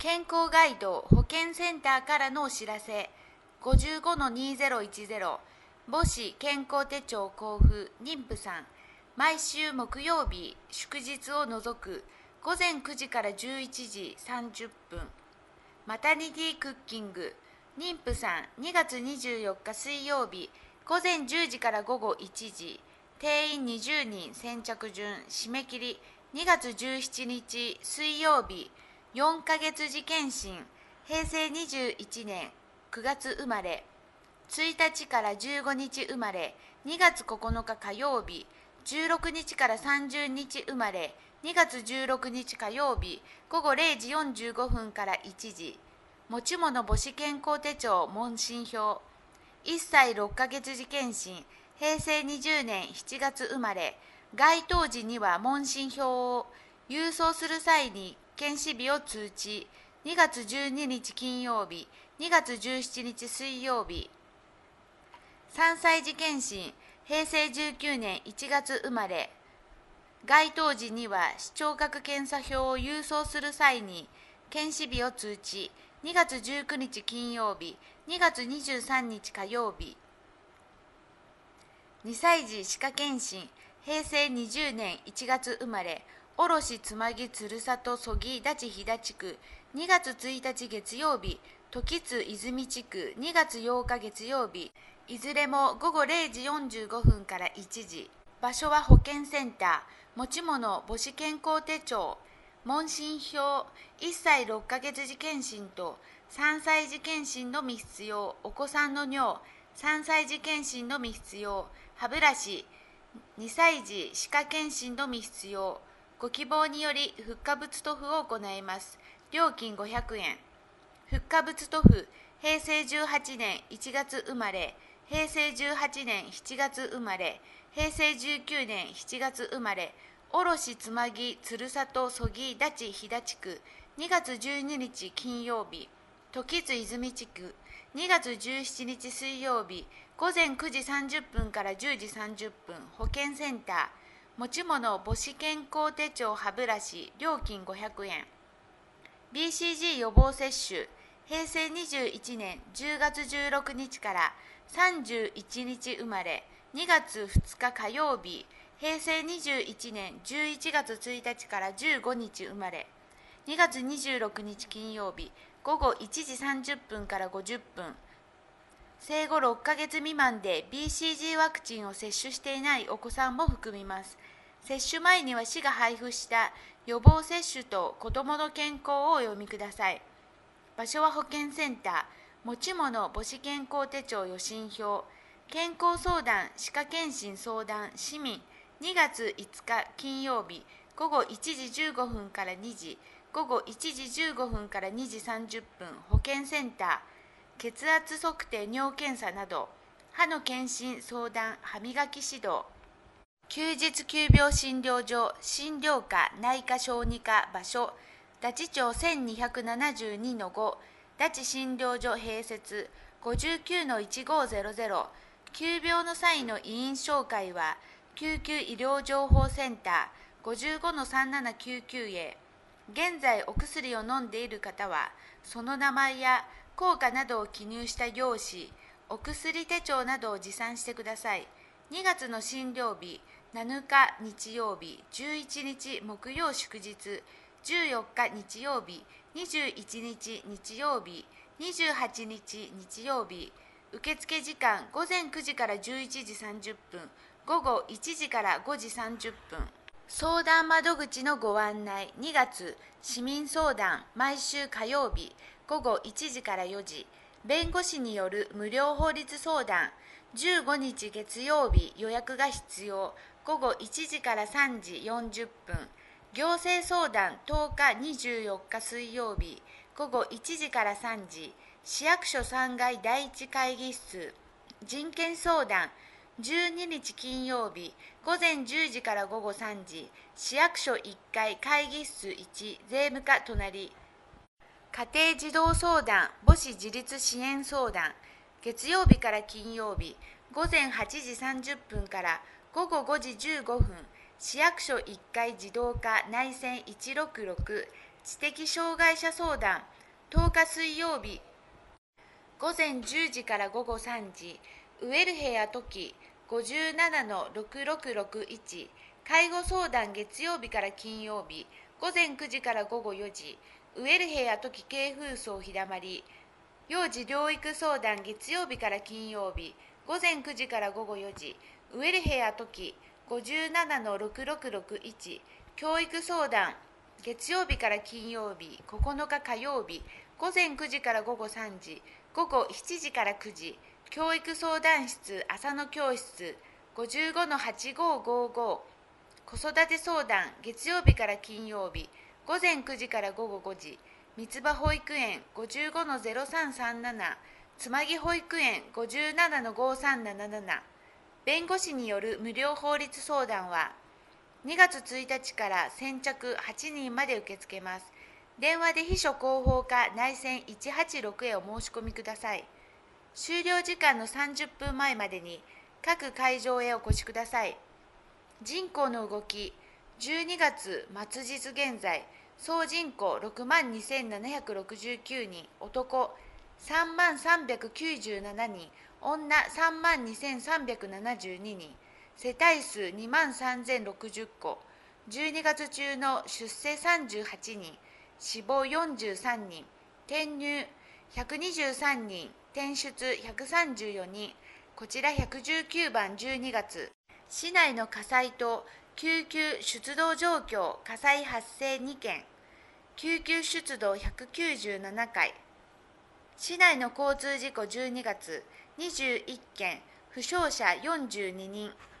健康ガイド保健センターからのお知らせ。 55-2010 母子健康手帳交付妊婦さん、毎週木曜日祝日を除く午前9時から11時30分。マタニティクッキング妊婦さん、2月24日水曜日午前10時から午後1時。定員20人先着順。締め切り2月17日水曜日。4ヶ月時検診、平成21年9月生まれ、1日から15日生まれ、2月9日火曜日、16日から30日生まれ、2月16日火曜日、午後0時45分から1時。持ち物母子健康手帳問診票。1歳6ヶ月時検診、平成20年7月生まれ、該当時には問診票を郵送する際に検視日を通知。2月12日金曜日、2月17日水曜日。3歳児検診、平成19年1月生まれ、該当時には視聴覚検査票を郵送する際に検視日を通知。2月19日金曜日、2月23日火曜日。2歳児歯科検診、平成20年1月生まれ、卸妻木鶴里曽木立飛騨地区、2月1日月曜日、時津泉地区2月8日月曜日。いずれも午後0時45分から1時。場所は保健センター。持ち物母子健康手帳、問診票。1歳6ヶ月時検診と3歳児検診のみ必要。お子さんの尿。3歳児検診のみ必要。歯ブラシ。2歳児歯科検診のみ必要。ご希望によりフッ化物塗布を行います。料金500円。フッ化物塗布、平成18年1月生まれ、平成18年7月生まれ、平成19年7月生まれ、卸妻木鶴里曽木立飛騨地区2月12日金曜日。時津泉地区2月17日水曜日。午前9時30分から10時30分。保健センター。持ち物母子健康手帳歯ブラシ。料金500円。BCG 予防接種、平成21年10月16日から31日生まれ、2月2日火曜日。平成21年11月1日から15日生まれ、2月26日金曜日。午後1時30分から50分。生後6ヶ月未満で BCG ワクチンを接種していないお子さんも含みます。接種前には市が配布した予防接種と子どもの健康をお読みください。場所は保健センター。持ち物母子健康手帳予診票。健康相談歯科検診相談市民。2月5日金曜日。午後1時15分から2時。午後1時15分から2時30分。保健センター。血圧測定尿検査など。歯の検診相談歯磨き指導。休日急病診療所、診療科内科小児科。場所大地町 1272-5 大地診療所併設。 59-1500。急病の際の医院紹介は救急医療情報センター 55-3799 へ。現在お薬を飲んでいる方はその名前や効果などを記入した用紙、お薬手帳などを持参してください。2月の診療日、7日日曜日、11日木曜祝日、14日日曜日、21日日曜日、28日日曜日。受付時間午前9時から11時30分、午後1時から5時30分。相談窓口のご案内。2月、市民相談、毎週火曜日、午後1時から4時。弁護士による無料法律相談、15日月曜日、予約が必要。午後1時から3時40分。行政相談10日24日水曜日、午後1時から3時。市役所3階第1会議室。人権相談12日金曜日、午前10時から午後3時。市役所1階会議室1、税務課隣。家庭児童相談母子自立支援相談、月曜日から金曜日、午前8時30分から午後5時15分。市役所1階児童課内線166、 知的障害者相談10日水曜日午前10時から午後3時、ウェルヘアトキ 57-6661 介護相談月曜日から金曜日午前9時から午後4時、ウェルヘアトキ軽風荘日だまり幼児療育相談月曜日から金曜日午前9時から午後4時、ウェルヘアトキ 57-6661 教育相談月曜日から金曜日9日火曜日午前9時から午後3時午後7時から9時、教育相談室朝の教室 55-8555 子育て相談月曜日から金曜日午前9時から午後5時、三つ葉保育園 55-0337 つまぎ保育園 57-5377 弁護士による無料法律相談は2月1日から先着8人まで受け付けます。電話で秘書広報課内線186へお申し込みください。終了時間の30分前までに各会場へお越しください。人口の動き、12月末日現在、総人口62,769人、男30,397人、女32,372人、世帯数23,060戸、12月中の出生38人、死亡43人、転入123人、転出134人、こちら119番12月。市内の火災と救急出動状況、火災発生2件、救急出動197回。市内の交通事故12月21件、負傷者42人。